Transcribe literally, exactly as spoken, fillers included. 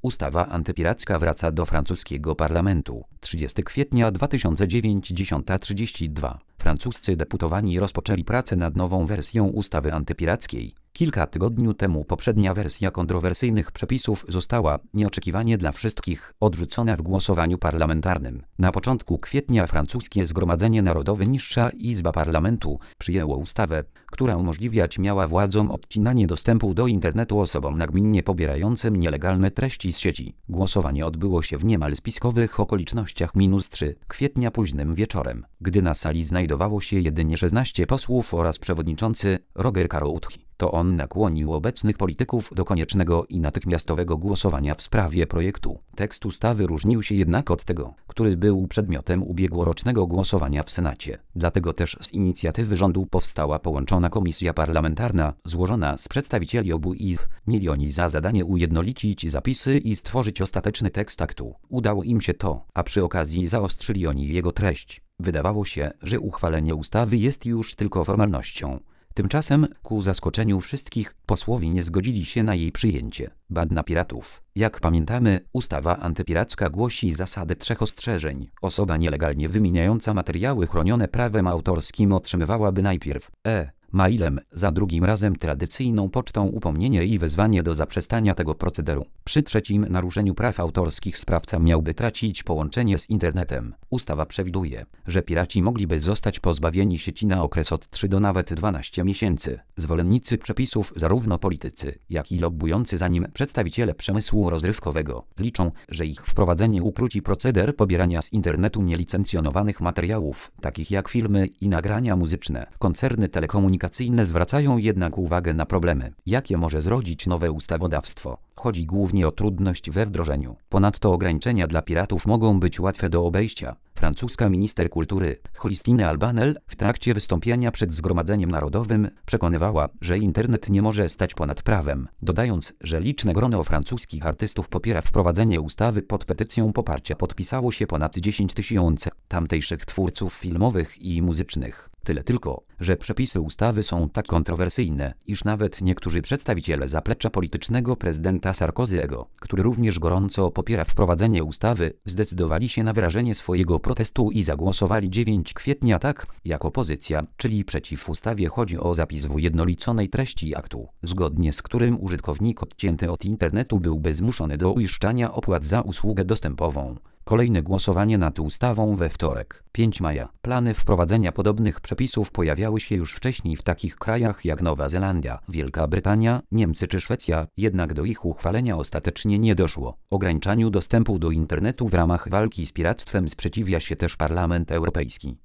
Ustawa antypiracka wraca do francuskiego parlamentu. trzydziestego kwietnia dwa tysiące dziewiątego, dziesiąta trzydzieści dwa. Francuscy deputowani rozpoczęli pracę nad nową wersją ustawy antypirackiej. Kilka tygodni temu poprzednia wersja kontrowersyjnych przepisów została, nieoczekiwanie dla wszystkich, odrzucona w głosowaniu parlamentarnym. Na początku kwietnia francuskie Zgromadzenie Narodowe, niższa izba parlamentu, przyjęło ustawę, która umożliwiać miała władzom odcinanie dostępu do internetu osobom nagminnie pobierającym nielegalne treści z sieci. Głosowanie odbyło się w niemal spiskowych okolicznościach minus trzy kwietnia późnym wieczorem, gdy na sali znajdowało się jedynie szesnaście posłów oraz przewodniczący Roger Carouthy. To on nakłonił obecnych polityków do koniecznego i natychmiastowego głosowania w sprawie projektu. Tekst ustawy różnił się jednak od tego, który był przedmiotem ubiegłorocznego głosowania w Senacie. Dlatego też z inicjatywy rządu powstała połączona komisja parlamentarna, złożona z przedstawicieli obu izb. Mieli oni za zadanie ujednolicić zapisy i stworzyć ostateczny tekst aktu. Udało im się to, a przy okazji zaostrzyli oni jego treść. Wydawało się, że uchwalenie ustawy jest już tylko formalnością. Tymczasem, ku zaskoczeniu wszystkich, posłowie nie zgodzili się na jej przyjęcie. Banda piratów. Jak pamiętamy, ustawa antypiracka głosi zasadę trzech ostrzeżeń. Osoba nielegalnie wymieniająca materiały chronione prawem autorskim otrzymywałaby najpierw e. mailem, za drugim razem tradycyjną pocztą upomnienie i wezwanie do zaprzestania tego procederu. Przy trzecim naruszeniu praw autorskich sprawca miałby tracić połączenie z internetem. Ustawa przewiduje, że piraci mogliby zostać pozbawieni sieci na okres od trzech do nawet dwunastu miesięcy. Zwolennicy przepisów, zarówno politycy, jak i lobbujący za nim przedstawiciele przemysłu rozrywkowego, liczą, że ich wprowadzenie ukróci proceder pobierania z internetu nielicencjonowanych materiałów, takich jak filmy i nagrania muzyczne. Koncerny telekomunikacyjne zwracają jednak uwagę na problemy, jakie może zrodzić nowe ustawodawstwo. Chodzi głównie o trudność we wdrożeniu. Ponadto ograniczenia dla piratów mogą być łatwe do obejścia. Francuska minister kultury, Christine Albanel, w trakcie wystąpienia przed Zgromadzeniem Narodowym przekonywała, że internet nie może stać ponad prawem, dodając, że liczne grono francuskich artystów popiera wprowadzenie ustawy. Pod petycją poparcia podpisało się ponad dziesięć tysięcy tamtejszych twórców filmowych i muzycznych. Tyle tylko, że przepisy ustawy są tak kontrowersyjne, iż nawet niektórzy przedstawiciele zaplecza politycznego prezydenta Sarkozy'ego, który również gorąco popiera wprowadzenie ustawy, zdecydowali się na wyrażenie swojego protestu i zagłosowali dziewiątego kwietnia tak, jak opozycja, czyli przeciw ustawie. Chodzi o zapis w ujednoliconej treści aktu, zgodnie z którym użytkownik odcięty od internetu byłby zmuszony do uiszczania opłat za usługę dostępową. Kolejne głosowanie nad ustawą we wtorek, piątego maja. Plany wprowadzenia podobnych przepisów pojawiały się już wcześniej w takich krajach jak Nowa Zelandia, Wielka Brytania, Niemcy czy Szwecja, jednak do ich uchwalenia ostatecznie nie doszło. Ograniczaniu dostępu do internetu w ramach walki z piractwem sprzeciwia się też Parlament Europejski.